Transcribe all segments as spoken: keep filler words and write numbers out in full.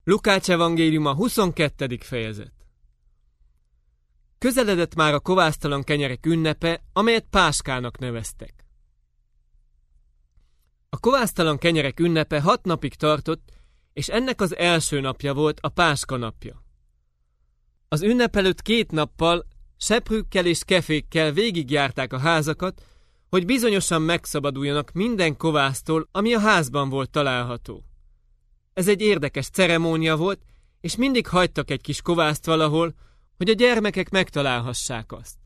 Lukács evangéliuma huszonkettedik fejezet. Közeledett már a kovásztalan kenyerek ünnepe, amelyet Páskának neveztek. A kovásztalan kenyerek ünnepe hat napig tartott, és ennek az első napja volt a Páska napja. Az ünnep előtt két nappal seprűkkel és kefékkel végigjárták a házakat, hogy bizonyosan megszabaduljanak minden kovásztól, ami a házban volt található. Ez egy érdekes ceremónia volt, és mindig hagytak egy kis kovászt valahol, hogy a gyermekek megtalálhassák azt.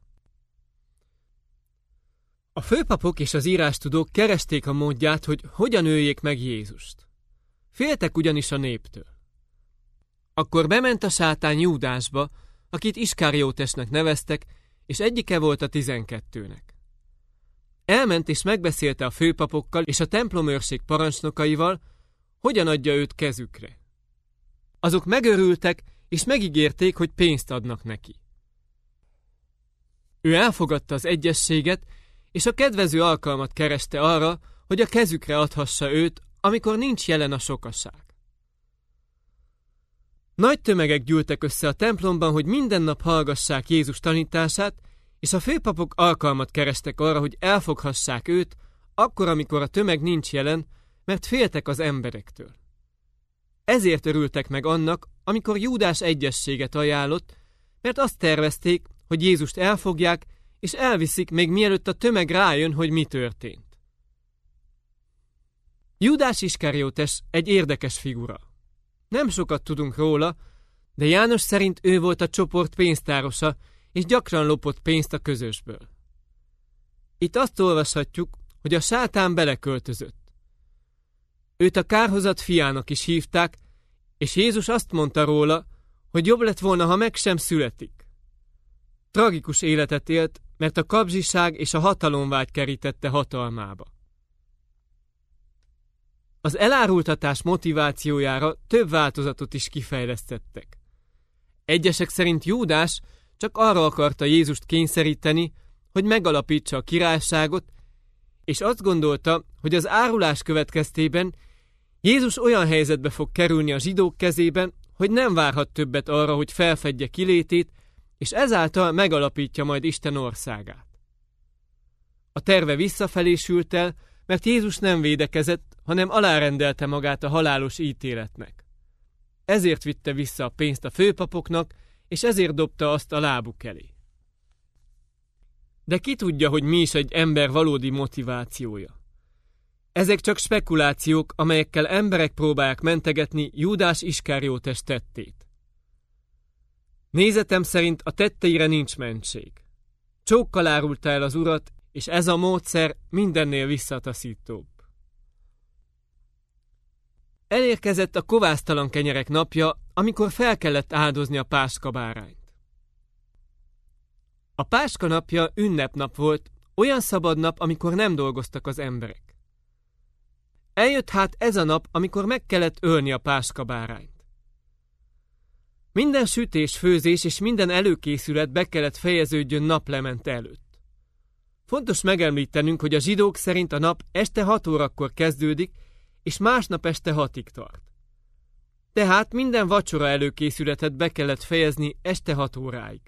A főpapok és az írástudók keresték a módját, hogy hogyan öljék meg Jézust. Féltek ugyanis a néptől. Akkor bement a sátán Júdásba, akit Iskariótesnek neveztek, és egyike volt a tizenkettőnek. Elment és megbeszélte a főpapokkal és a templomőrség parancsnokaival, hogyan adja őt kezükre. Azok megörültek, és megígérték, hogy pénzt adnak neki. Ő elfogadta az egyezséget, és a kedvező alkalmat kereste arra, hogy a kezükre adhassa őt, amikor nincs jelen a sokaság. Nagy tömegek gyűltek össze a templomban, hogy minden nap hallgassák Jézus tanítását, és a főpapok alkalmat kerestek arra, hogy elfoghassák őt, akkor, amikor a tömeg nincs jelen, mert féltek az emberektől. Ezért örültek meg annak, amikor Júdás egyezséget ajánlott, mert azt tervezték, hogy Jézust elfogják, és elviszik, még mielőtt a tömeg rájön, hogy mi történt. Júdás Iskariótes egy érdekes figura. Nem sokat tudunk róla, de János szerint ő volt a csoport pénztárosa, és gyakran lopott pénzt a közösből. Itt azt olvashatjuk, hogy a sátán beleköltözött. Őt a kárhozat fiának is hívták, és Jézus azt mondta róla, hogy jobb lett volna, ha meg sem születik. Tragikus életet élt, mert a kapzsiság és a hatalomvágy kerítette hatalmába. Az elárultatás motivációjára több változatot is kifejlesztettek. Egyesek szerint Júdás csak arra akarta Jézust kényszeríteni, hogy megalapítsa a királyságot, és azt gondolta, hogy az árulás következtében Jézus olyan helyzetbe fog kerülni a zsidók kezében, hogy nem várhat többet arra, hogy felfedje kilétét, és ezáltal megalapítja majd Isten országát. A terve visszafelé sült el, mert Jézus nem védekezett, hanem alárendelte magát a halálos ítéletnek. Ezért vitte vissza a pénzt a főpapoknak, és ezért dobta azt a lábuk elé. De ki tudja, hogy mi is egy ember valódi motivációja? Ezek csak spekulációk, amelyekkel emberek próbálják mentegetni Júdás Iskariótes tettét. Nézetem szerint a tetteire nincs mentség. Csókkal árulta el az urat, és ez a módszer mindennél visszataszítóbb. Elérkezett a kovásztalan kenyerek napja, amikor fel kellett áldozni a Páska bárányt. A Páska napja ünnepnap volt, olyan szabad nap, amikor nem dolgoztak az emberek. Eljött hát ez a nap, amikor meg kellett ölni a Páska bárányt. Minden sütés, főzés és minden előkészület be kellett fejeződjön naplement előtt. Fontos megemlítenünk, hogy a zsidók szerint a nap este hat órakor kezdődik, és másnap este hatig tart. Tehát minden vacsora előkészületet be kellett fejezni este hat óráig.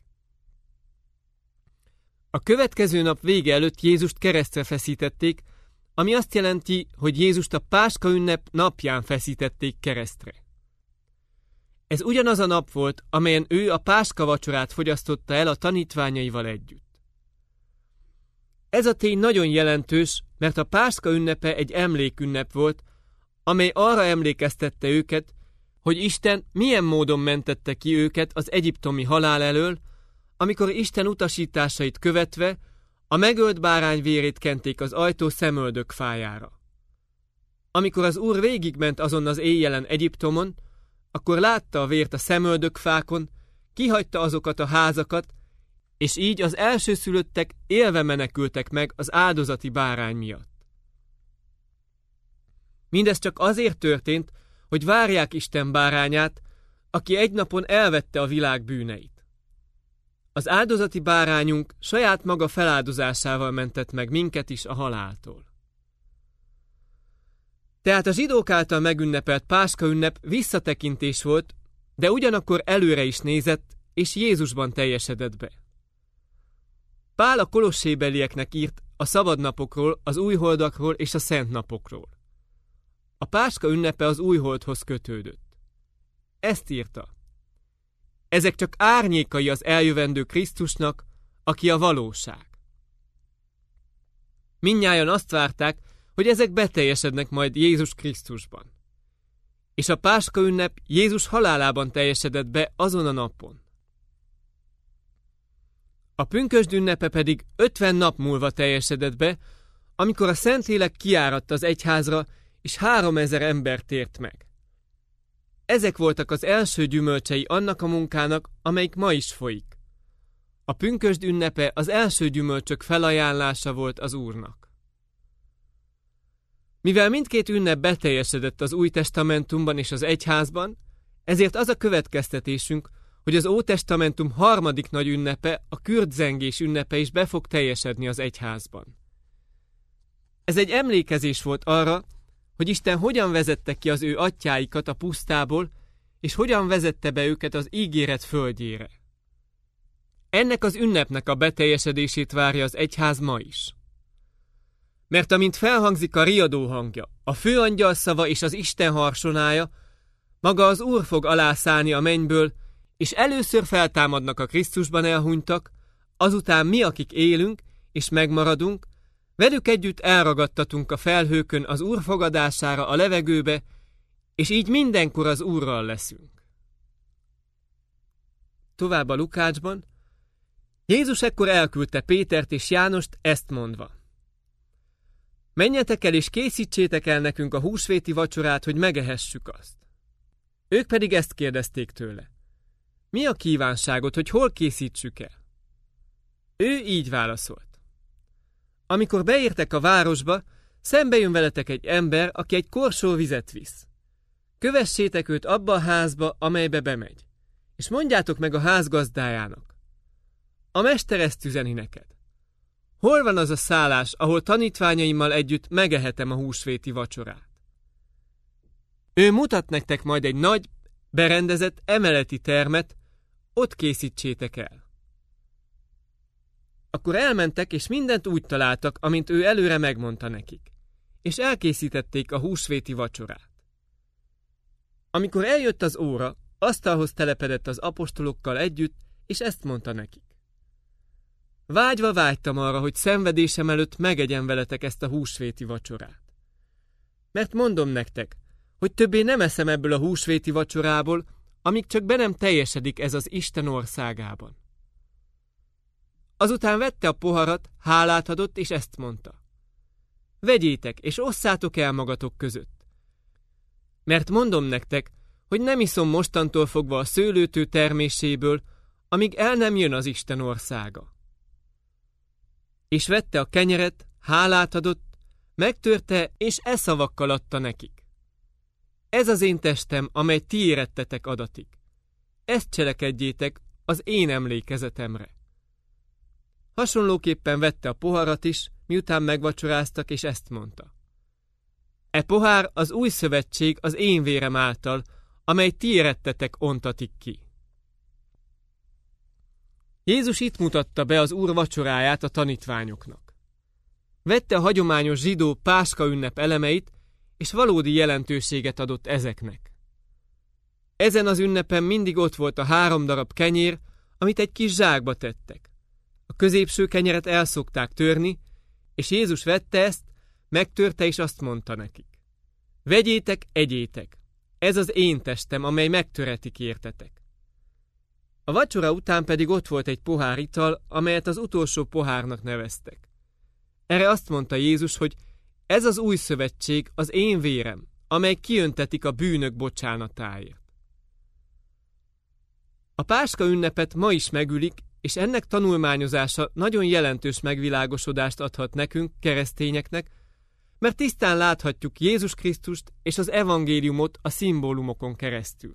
A következő nap vége előtt Jézust keresztre feszítették, ami azt jelenti, hogy Jézust a Páska ünnep napján feszítették keresztre. Ez ugyanaz a nap volt, amelyen ő a Páska vacsorát fogyasztotta el a tanítványaival együtt. Ez a tény nagyon jelentős, mert a Páska ünnepe egy emlékünnep volt, amely arra emlékeztette őket, hogy Isten milyen módon mentette ki őket az egyiptomi halál elől, amikor Isten utasításait követve a megölt bárány vérét kenték az ajtó szemöldök fájára. Amikor az Úr végigment azon az éjjelen Egyiptomon, akkor látta a vért a szemöldök fákon, kihagyta azokat a házakat, és így az elsőszülöttek élve menekültek meg az áldozati bárány miatt. Mindez csak azért történt, hogy várják Isten bárányát, aki egy napon elvette a világ bűneit. Az áldozati bárányunk saját maga feláldozásával mentett meg minket is a haláltól. Tehát a zsidók által megünnepelt Páska ünnep visszatekintés volt, de ugyanakkor előre is nézett, és Jézusban teljesedett be. Pál a kolossébelieknek írt a szabadnapokról, az újholdakról és a szent napokról. A Páska ünnepe az újholdhoz kötődött. Ezt írta: ezek csak árnyékai az eljövendő Krisztusnak, aki a valóság. Mindnyájan azt várták, hogy ezek beteljesednek majd Jézus Krisztusban. És a Páska ünnep Jézus halálában teljesedett be azon a napon. A pünkösd ünnepe pedig ötven nap múlva teljesedett be, amikor a Szentlélek kiáradt az egyházra, és háromezer ember tért meg. Ezek voltak az első gyümölcsei annak a munkának, amelyik ma is folyik. A pünkösd ünnepe az első gyümölcsök felajánlása volt az Úrnak. Mivel mindkét ünnep beteljesedett az Új Testamentumban és az egyházban, ezért az a következtetésünk, hogy az Ótestamentum harmadik nagy ünnepe, a kürtzengés ünnepe is be fog teljesedni az egyházban. Ez egy emlékezés volt arra, hogy Isten hogyan vezette ki az ő atyáikat a pusztából, és hogyan vezette be őket az ígéret földjére. Ennek az ünnepnek a beteljesedését várja az egyház ma is. Mert amint felhangzik a riadó hangja, a főangyal szava és az Isten harsonája, maga az Úr fog alászállni a mennyből, és először feltámadnak a Krisztusban elhunytak, azután mi, akik élünk és megmaradunk, velük együtt elragadtatunk a felhőkön az Úr fogadására a levegőbe, és így mindenkor az Úrral leszünk. Tovább a Lukácsban, Jézus ekkor elküldte Pétert és Jánost ezt mondva: menjetek el és készítsétek el nekünk a húsvéti vacsorát, hogy megehessük azt. Ők pedig ezt kérdezték tőle: mi a kívánságod, hogy hol készítsük el? Ő így válaszolt: amikor beértek a városba, szembe jön veletek egy ember, aki egy korsó vizet visz. Kövessétek őt abba a házba, amelybe bemegy, és mondjátok meg a ház gazdájának: a mester ezt üzeni neked. Hol van az a szállás, ahol tanítványaimmal együtt megehetem a húsvéti vacsorát? Ő mutat nektek majd egy nagy, berendezett emeleti termet, ott készítsétek el. Akkor elmentek, és mindent úgy találtak, amint ő előre megmondta nekik, és elkészítették a húsvéti vacsorát. Amikor eljött az óra, asztalhoz telepedett az apostolokkal együtt, és ezt mondta nekik: vágyva vágytam arra, hogy szenvedésem előtt megegyem veletek ezt a húsvéti vacsorát. Mert mondom nektek, hogy többé nem eszem ebből a húsvéti vacsorából, amíg csak be nem teljesedik ez az Isten országában. Azután vette a poharat, hálát adott, és ezt mondta: vegyétek, és osszátok el magatok között. Mert mondom nektek, hogy nem iszom mostantól fogva a szőlőtő terméséből, amíg el nem jön az Isten országa. És vette a kenyeret, hálát adott, megtörte, és e szavakkal adta nekik: ez az én testem, amely ti érettetek adatik. Ezt cselekedjétek az én emlékezetemre. Hasonlóképpen vette a poharat is, miután megvacsoráztak, és ezt mondta: e pohár az új szövetség az én vérem által, amely ti érettetek ontatik ki. Jézus itt mutatta be az Úr vacsoráját a tanítványoknak. Vette a hagyományos zsidó Páska ünnep elemeit, és valódi jelentőséget adott ezeknek. Ezen az ünnepen mindig ott volt a három darab kenyér, amit egy kis zsákba tettek. A középső kenyeret el szokták törni, és Jézus vette ezt, megtörte, és azt mondta nekik: vegyétek, egyétek, ez az én testem, amely megtöretik értetek. A vacsora után pedig ott volt egy pohár ital, amelyet az utolsó pohárnak neveztek. Erre azt mondta Jézus, hogy ez az új szövetség az én vérem, amely kiöntetik a bűnök bocsánatáért. A Páska ünnepet ma is megülik, és ennek tanulmányozása nagyon jelentős megvilágosodást adhat nekünk, keresztényeknek, mert tisztán láthatjuk Jézus Krisztust és az evangéliumot a szimbólumokon keresztül.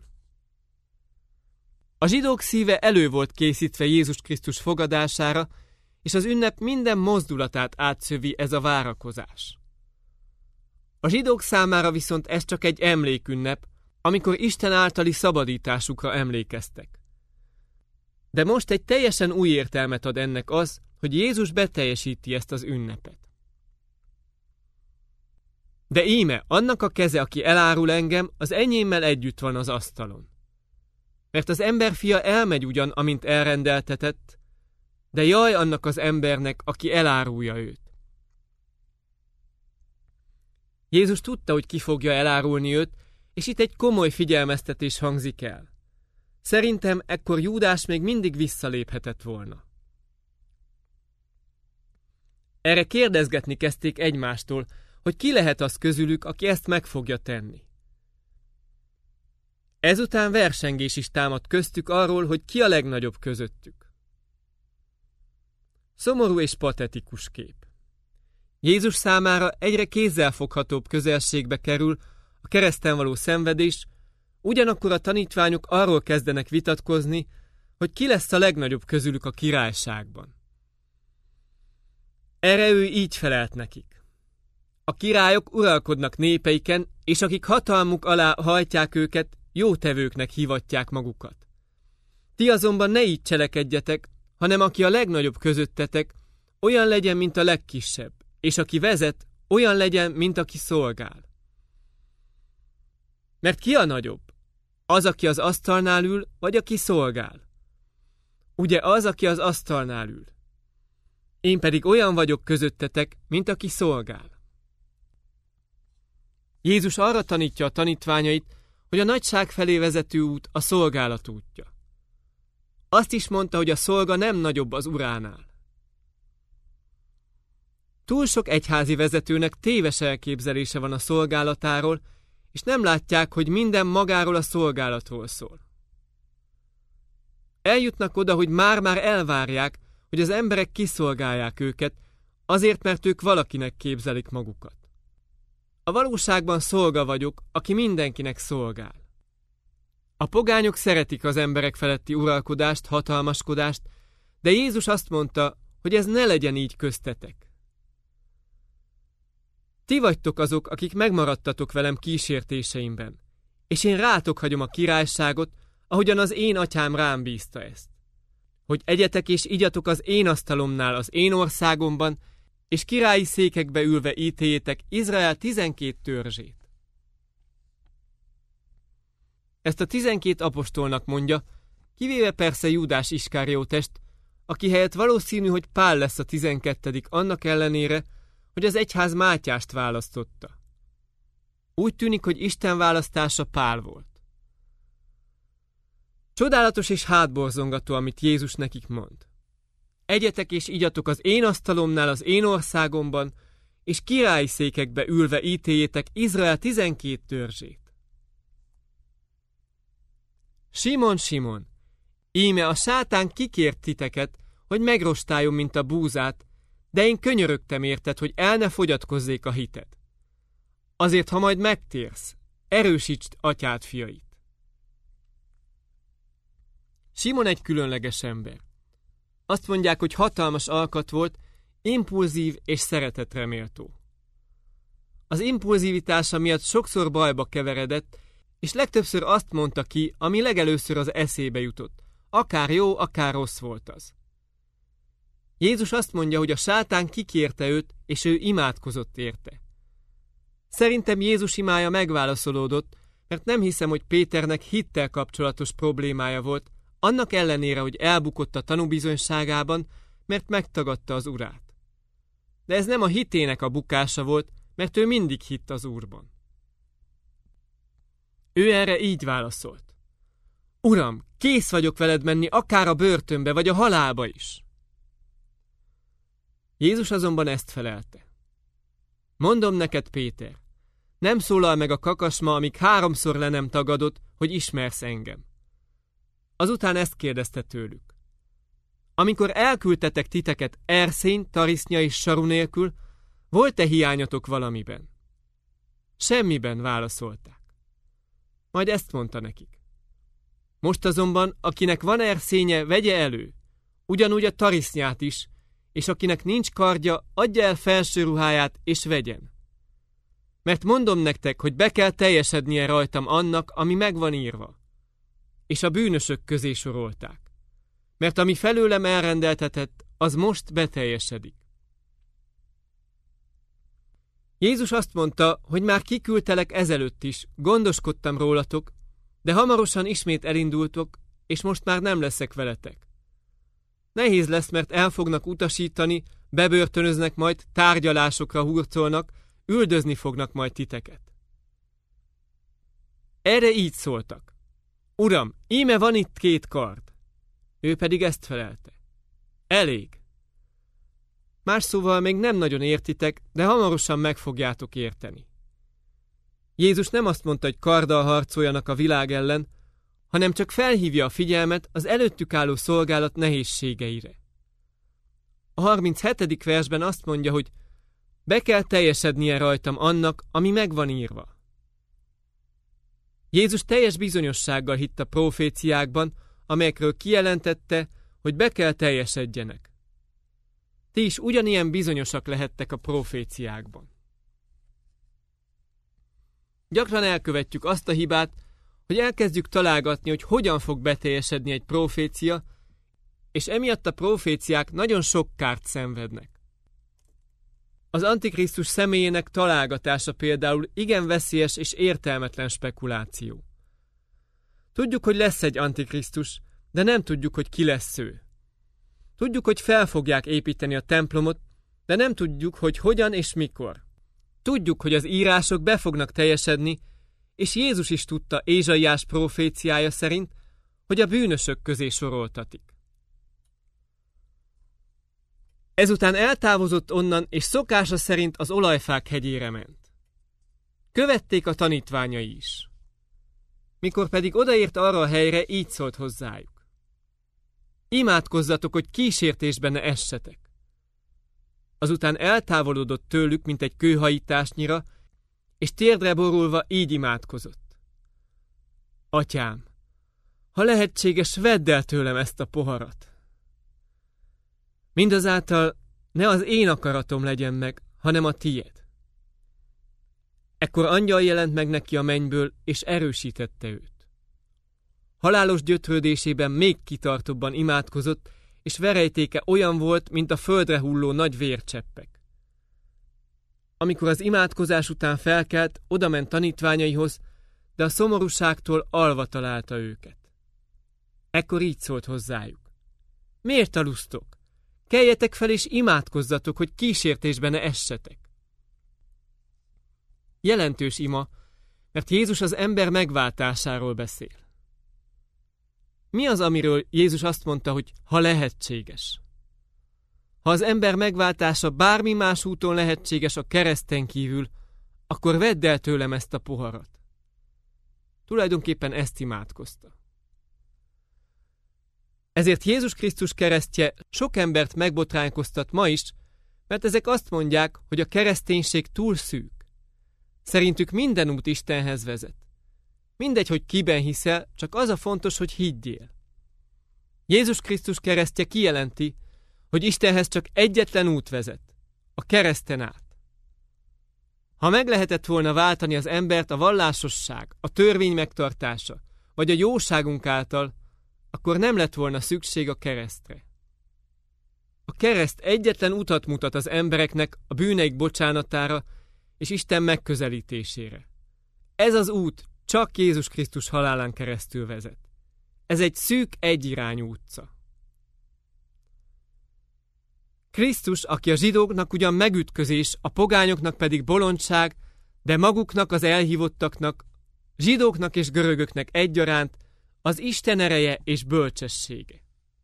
A zsidók szíve elő volt készítve Jézus Krisztus fogadására, és az ünnep minden mozdulatát átszövi ez a várakozás. A zsidók számára viszont ez csak egy emlékünnep, amikor Isten általi szabadításukra emlékeztek. De most egy teljesen új értelmet ad ennek az, hogy Jézus beteljesíti ezt az ünnepet. De íme, annak a keze, aki elárul engem, az enyémmel együtt van az asztalon. Mert az emberfia elmegy ugyan, amint elrendeltetett, de jaj annak az embernek, aki elárulja őt. Jézus tudta, hogy ki fogja elárulni őt, és itt egy komoly figyelmeztetés hangzik el. Szerintem ekkor Júdás még mindig visszaléphetett volna. Erre kérdezgetni kezdték egymástól, hogy ki lehet az közülük, aki ezt meg fogja tenni. Ezután versengés is támadt köztük arról, hogy ki a legnagyobb közöttük. Szomorú és patetikus kép. Jézus számára egyre kézzelfoghatóbb közelségbe kerül a kereszten való szenvedés, ugyanakkor a tanítványok arról kezdenek vitatkozni, hogy ki lesz a legnagyobb közülük a királyságban. Erre ő így felelt nekik. A királyok uralkodnak népeiken, és akik hatalmuk alá hajtják őket, jótevőknek hívatják magukat. Ti azonban ne így cselekedjetek, hanem aki a legnagyobb közöttetek, olyan legyen, mint a legkisebb, és aki vezet, olyan legyen, mint aki szolgál. Mert ki a nagyobb? Az, aki az asztalnál ül, vagy aki szolgál? Ugye az, aki az asztalnál ül. Én pedig olyan vagyok közöttetek, mint aki szolgál. Jézus arra tanítja a tanítványait, hogy a nagyság felé vezető út a szolgálat útja. Azt is mondta, hogy a szolga nem nagyobb az uránál. Túl sok egyházi vezetőnek téves elképzelése van a szolgálatáról, és nem látják, hogy minden magáról a szolgálatról szól. Eljutnak oda, hogy már-már elvárják, hogy az emberek kiszolgálják őket, azért, mert ők valakinek képzelik magukat. A valóságban szolga vagyok, aki mindenkinek szolgál. A pogányok szeretik az emberek feletti uralkodást, hatalmaskodást, de Jézus azt mondta, hogy ez ne legyen így köztetek. Ti vagytok azok, akik megmaradtatok velem kísértéseimben, és én rátok hagyom a királyságot, ahogyan az én atyám rám bízta ezt. Hogy egyetek és igyatok az én asztalomnál az én országomban, és királyi székekbe ülve ítéljétek Izrael tizenkét törzsét. Ezt a tizenkét apostolnak mondja, kivéve persze Júdás Iskariótest, aki helyett valószínű, hogy Pál lesz a tizenkettedik annak ellenére, hogy az egyház Mátyást választotta. Úgy tűnik, hogy Isten választása Pál volt. Csodálatos és hátborzongató, amit Jézus nekik mond. Egyetek és igyatok az én asztalomnál az én országomban, és királyi székekbe ülve ítéljétek Izrael tizenkét törzsét. Simon, Simon, íme a sátán kikért titeket, hogy megrostáljon, mint a búzát, de én könyörögtem érted, hogy el ne fogyatkozzék a hited. Azért, ha majd megtérsz, erősítsd atyád fiait. Simon egy különleges ember. Azt mondják, hogy hatalmas alkat volt, impulzív és szeretetre méltó. Az impulzivitása miatt sokszor bajba keveredett, és legtöbbször azt mondta ki, ami legelőször az eszébe jutott. Akár jó, akár rossz volt az. Jézus azt mondja, hogy a sátán kikérte őt, és ő imádkozott érte. Szerintem Jézus imája megválaszolódott, mert nem hiszem, hogy Péternek hittel kapcsolatos problémája volt, annak ellenére, hogy elbukott a tanúbizonyságában, mert megtagadta az Urát. De ez nem a hitének a bukása volt, mert ő mindig hitt az Úrban. Ő erre így válaszolt. Uram, kész vagyok veled menni akár a börtönbe, vagy a halálba is. Jézus azonban ezt felelte. Mondom neked, Péter, nem szólal meg a kakasma, amíg háromszor le nem tagadod, hogy ismersz engem. Azután ezt kérdezte tőlük. Amikor elküldtetek titeket erszény, tarisznya és saru nélkül, volt-e hiányatok valamiben? Semmiben, válaszolták. Majd ezt mondta nekik. Most azonban, akinek van erszénye, vegye elő, ugyanúgy a tarisznyát is, és akinek nincs kardja, adja el felső ruháját, és vegyen. Mert mondom nektek, hogy be kell teljesednie rajtam annak, ami megvan írva. És a bűnösök közé sorolták. Mert ami felőlem elrendeltetett, az most beteljesedik. Jézus azt mondta, hogy már kiküldtelek ezelőtt is, gondoskodtam rólatok, de hamarosan ismét elindultok, és most már nem leszek veletek. Nehéz lesz, mert el fognak utasítani, bebörtönöznek majd, tárgyalásokra hurcolnak, üldözni fognak majd titeket. Erre így szóltak. Uram, íme van itt két kard. Ő pedig ezt felelte. Elég. Más szóval még nem nagyon értitek, de hamarosan meg fogjátok érteni. Jézus nem azt mondta, hogy karddal harcoljanak a világ ellen, hanem csak felhívja a figyelmet az előttük álló szolgálat nehézségeire. A harminchetedik versben azt mondja, hogy be kell teljesednie rajtam annak, ami megvan írva. Jézus teljes bizonyossággal hitt a proféciákban, amelyekről kijelentette, hogy be kell teljesedjenek. Ti is ugyanilyen bizonyosak lehettek a proféciákban. Gyakran elkövetjük azt a hibát, hogy elkezdjük találgatni, hogy hogyan fog beteljesedni egy profécia, és emiatt a proféciák nagyon sok kárt szenvednek. Az Antikrisztus személyének találgatása például igen veszélyes és értelmetlen spekuláció. Tudjuk, hogy lesz egy Antikrisztus, de nem tudjuk, hogy ki lesz ő. Tudjuk, hogy fel fogják építeni a templomot, de nem tudjuk, hogy hogyan és mikor. Tudjuk, hogy az írások be fognak teljesedni, és Jézus is tudta Ézsaiás proféciája szerint, hogy a bűnösök közé soroltatik. Ezután eltávozott onnan, és szokása szerint az olajfák hegyére ment. Követték a tanítványai is. Mikor pedig odaért arra a helyre, így szólt hozzájuk. Imádkozzatok, hogy kísértésben ne essetek. Azután eltávolodott tőlük, mint egy kőhajításnyira, és térdre borulva így imádkozott. Atyám, ha lehetséges, vedd el tőlem ezt a poharat. Mindazáltal ne az én akaratom legyen meg, hanem a tied. Ekkor angyal jelent meg neki a mennyből, és erősítette őt. Halálos gyötrődésében még kitartóbban imádkozott, és verejtéke olyan volt, mint a földre hulló nagy vércseppek. Amikor az imádkozás után felkelt, odament tanítványaihoz, de a szomorúságtól alva találta őket. Ekkor így szólt hozzájuk. Miért alusztok? Keljetek fel és imádkozzatok, hogy kísértésbe ne essetek. Jelentős ima, mert Jézus az ember megváltásáról beszél. Mi az, amiről Jézus azt mondta, hogy ha lehetséges? Ha az ember megváltása bármi más úton lehetséges a kereszten kívül, akkor vedd el tőlem ezt a poharat. Tulajdonképpen ezt imádkozta. Ezért Jézus Krisztus keresztje sok embert megbotránkoztat ma is, mert ezek azt mondják, hogy a kereszténység túl szűk. Szerintük minden út Istenhez vezet. Mindegy, hogy kiben hiszel, csak az a fontos, hogy higgyél. Jézus Krisztus keresztje kijelenti, hogy Istenhez csak egyetlen út vezet, a kereszten át. Ha meg lehetett volna váltani az embert a vallásosság, a törvény megtartása, vagy a jóságunk által, akkor nem lett volna szükség a keresztre. A kereszt egyetlen utat mutat az embereknek a bűneik bocsánatára és Isten megközelítésére. Ez az út csak Jézus Krisztus halálán keresztül vezet. Ez egy szűk, egyirányú utca. Krisztus, aki a zsidóknak ugyan megütközés, a pogányoknak pedig bolondság, de maguknak az elhívottaknak, zsidóknak és görögöknek egyaránt az Isten ereje és bölcsessége.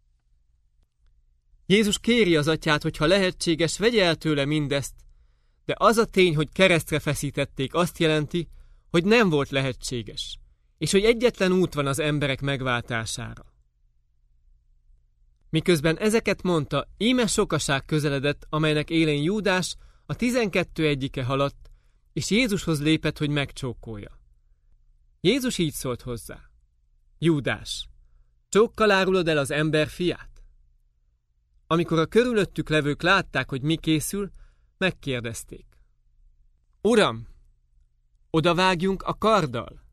Jézus kéri az atyát, hogy ha lehetséges, vegye el tőle mindezt, de az a tény, hogy keresztre feszítették, azt jelenti, hogy nem volt lehetséges, és hogy egyetlen út van az emberek megváltására. Miközben ezeket mondta, íme sokaság közeledett, amelynek élén Júdás, a tizenkettő egyike haladt, és Jézushoz lépett, hogy megcsókolja. Jézus így szólt hozzá. Júdás, csókkal árulod el az ember fiát? Amikor a körülöttük levők látták, hogy mi készül, megkérdezték. Uram, odavágjunk a karddal?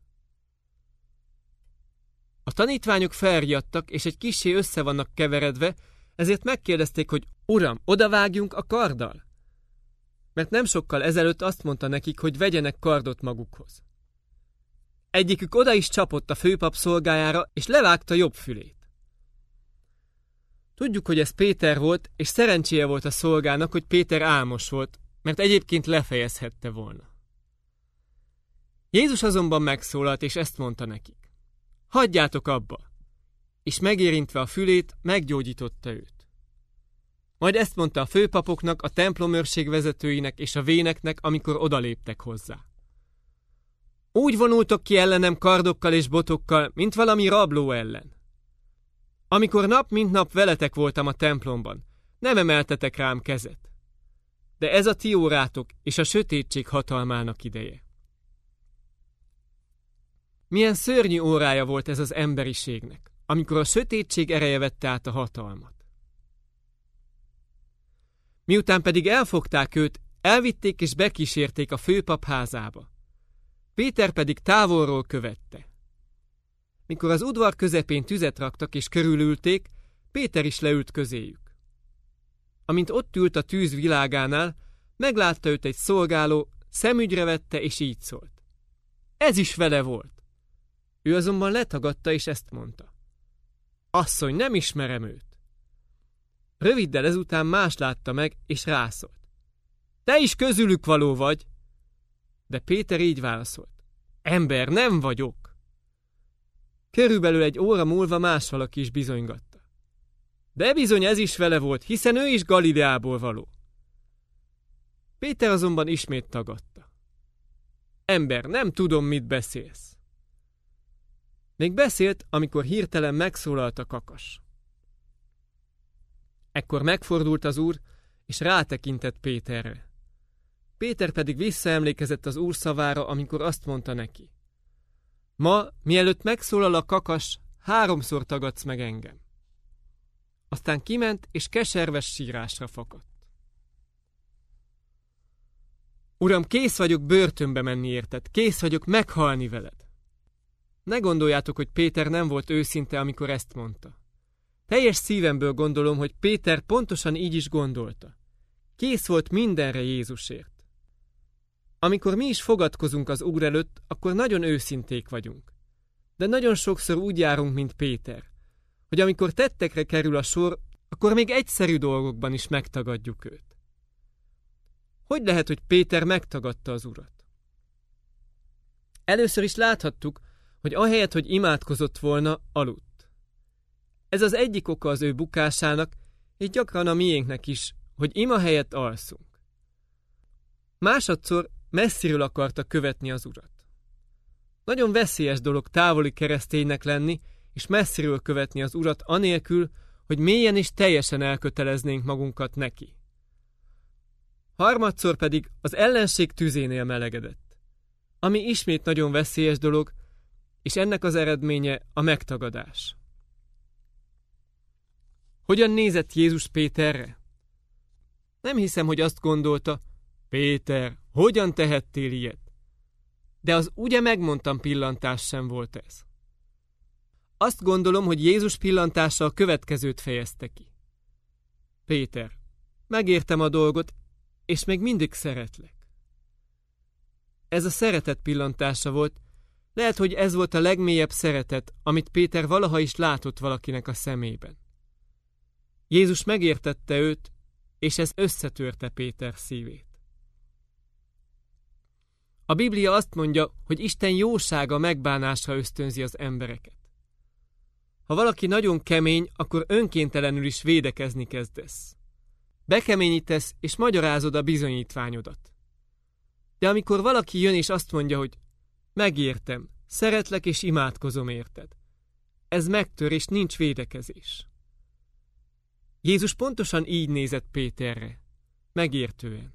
A tanítványok felriadtak, és egy kissé össze vannak keveredve, ezért megkérdezték, hogy Uram, odavágjunk a karddal? Mert nem sokkal ezelőtt azt mondta nekik, hogy vegyenek kardot magukhoz. Egyikük oda is csapott a főpap szolgájára, és levágta jobb fülét. Tudjuk, hogy ez Péter volt, és szerencséje volt a szolgának, hogy Péter álmos volt, mert egyébként lefejezhette volna. Jézus azonban megszólalt, és ezt mondta nekik. Hagyjátok abba! És megérintve a fülét, meggyógyította őt. Majd ezt mondta a főpapoknak, a templomőrség vezetőinek és a véneknek, amikor odaléptek hozzá. Úgy vonultok ki ellenem kardokkal és botokkal, mint valami rabló ellen. Amikor nap mint nap veletek voltam a templomban, nem emeltetek rám kezet. De ez a ti órátok és a sötétség hatalmának ideje. Milyen szörnyű órája volt ez az emberiségnek, amikor a sötétség ereje vette át a hatalmat. Miután pedig elfogták őt, elvitték és bekísérték a főpap házába. Péter pedig távolról követte. Mikor az udvar közepén tüzet raktak és körülülték, Péter is leült közéjük. Amint ott ült a tűz világánál, meglátta őt egy szolgáló, szemügyre vette és így szólt. Ez is vele volt. Ő azonban letagadta és ezt mondta. Asszony, nem ismerem őt. Röviddel ezután más látta meg, és rászólt. Te is közülük való vagy. De Péter így válaszolt. Ember, nem vagyok. Körülbelül egy óra múlva más valaki is bizonygatta. De bizony ez is vele volt, hiszen ő is Galileából való. Péter azonban ismét tagadta. Ember, nem tudom, mit beszélsz. Még beszélt, amikor hirtelen megszólalt a kakas. Ekkor megfordult az úr, és rátekintett Péterre. Péter pedig visszaemlékezett az úr szavára, amikor azt mondta neki. Ma, mielőtt megszólal a kakas, háromszor tagadsz meg engem. Aztán kiment, és keserves sírásra fakadt. Uram, kész vagyok börtönbe menni érted, kész vagyok meghalni veled. Ne gondoljátok, hogy Péter nem volt őszinte, amikor ezt mondta. Teljes szívemből gondolom, hogy Péter pontosan így is gondolta. Kész volt mindenre Jézusért. Amikor mi is fogadkozunk az Úr előtt, akkor nagyon őszinték vagyunk. De nagyon sokszor úgy járunk, mint Péter, hogy amikor tettekre kerül a sor, akkor még egyszerű dolgokban is megtagadjuk őt. Hogy lehet, hogy Péter megtagadta az Urat? Először is láthattuk, hogy ahelyett, hogy imádkozott volna, aludt. Ez az egyik oka az ő bukásának, és gyakran a miénknek is, hogy ima helyett alszunk. Másodszor messziről akarta követni az Urat. Nagyon veszélyes dolog távoli kereszténynek lenni, és messziről követni az Urat anélkül, hogy mélyen és teljesen elköteleznénk magunkat neki. Harmadszor pedig az ellenség tüzénél melegedett, ami ismét nagyon veszélyes dolog, és ennek az eredménye a megtagadás. Hogyan nézett Jézus Péterre? Nem hiszem, hogy azt gondolta, Péter, hogyan tehettél ilyet? De az ugye megmondtam pillantás sem volt ez. Azt gondolom, hogy Jézus pillantása a következőt fejezte ki. Péter, megértem a dolgot, és még mindig szeretlek. Ez a szeretet pillantása volt, lehet, hogy ez volt a legmélyebb szeretet, amit Péter valaha is látott valakinek a szemében. Jézus megértette őt, és ez összetörte Péter szívét. A Biblia azt mondja, hogy Isten jósága megbánásra ösztönzi az embereket. Ha valaki nagyon kemény, akkor önkéntelenül is védekezni kezdesz. Bekeményítesz, és magyarázod a bizonyítványodat. De amikor valaki jön és azt mondja, hogy megértem, szeretlek és imádkozom érted, ez megtör és nincs védekezés. Jézus pontosan így nézett Péterre, megértően.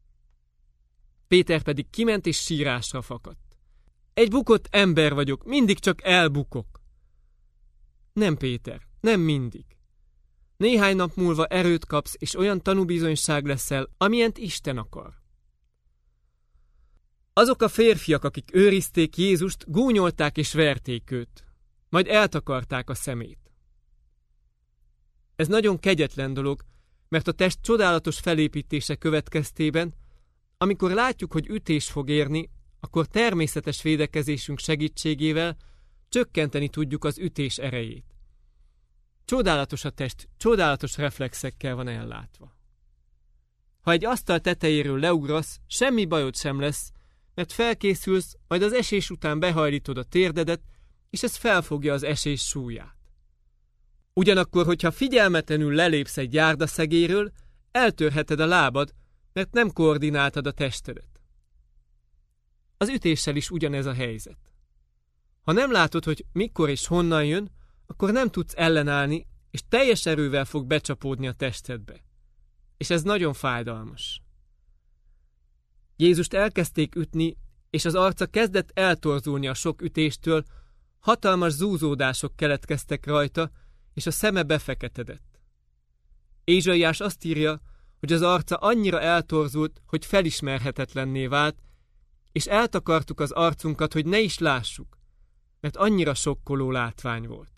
Péter pedig kiment és sírásra fakadt. Egy bukott ember vagyok, mindig csak elbukok. Nem, Péter, nem mindig. Néhány nap múlva erőt kapsz, és olyan tanúbizonyság leszel, amilyent Isten akar. Azok a férfiak, akik őrizték Jézust, gúnyolták és verték őt, majd eltakarták a szemét. Ez nagyon kegyetlen dolog, mert a test csodálatos felépítése következtében, amikor látjuk, hogy ütés fog érni, akkor természetes védekezésünk segítségével csökkenteni tudjuk az ütés erejét. Csodálatos a test, csodálatos reflexekkel van ellátva. Ha egy asztal tetejéről leugrasz, semmi bajod sem lesz, mert felkészülsz, majd az esés után behajlítod a térdedet, és ez felfogja az esés súlyát. Ugyanakkor, hogyha figyelmetlenül lelépsz egy járdaszegéről, eltörheted a lábad, mert nem koordináltad a testedet. Az ütéssel is ugyanez a helyzet. Ha nem látod, hogy mikor és honnan jön, akkor nem tudsz ellenállni, és teljes erővel fog becsapódni a testedbe. És ez nagyon fájdalmas. Jézust elkezdték ütni, és az arca kezdett eltorzulni a sok ütéstől, hatalmas zúzódások keletkeztek rajta, és a szeme befeketedett. Ézsaiás azt írja, hogy az arca annyira eltorzult, hogy felismerhetetlenné vált, és eltakartuk az arcunkat, hogy ne is lássuk, mert annyira sokkoló látvány volt.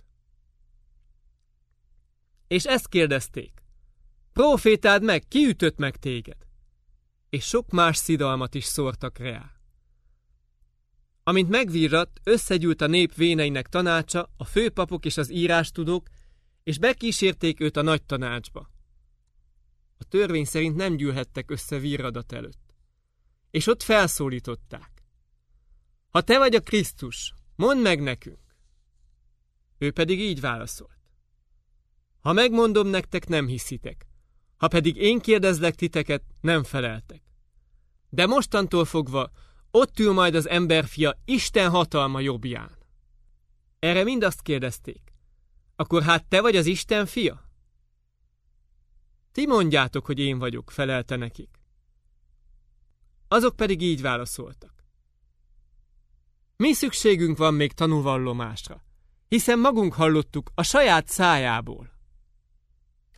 És ezt kérdezték: Prófétáld meg, ki ütött meg téged? És sok más szidalmat is szórtak rá. Amint megvirratt, összegyűlt a nép véneinek tanácsa, a főpapok és az írástudók, és bekísérték őt a nagy tanácsba. A törvény szerint nem gyűlhettek össze virradat előtt. És ott felszólították: Ha te vagy a Krisztus, mondd meg nekünk. Ő pedig így válaszolt: Ha megmondom nektek, nem hiszitek. Ha pedig én kérdezlek titeket, nem feleltek. De mostantól fogva ott ül majd az emberfia Isten hatalma jobbján. Erre mind azt kérdezték: Akkor hát te vagy az Isten fia? Ti mondjátok, hogy én vagyok, felelte nekik. Azok pedig így válaszoltak: Mi szükségünk van még tanúvallomásra, hiszen magunk hallottuk a saját szájából.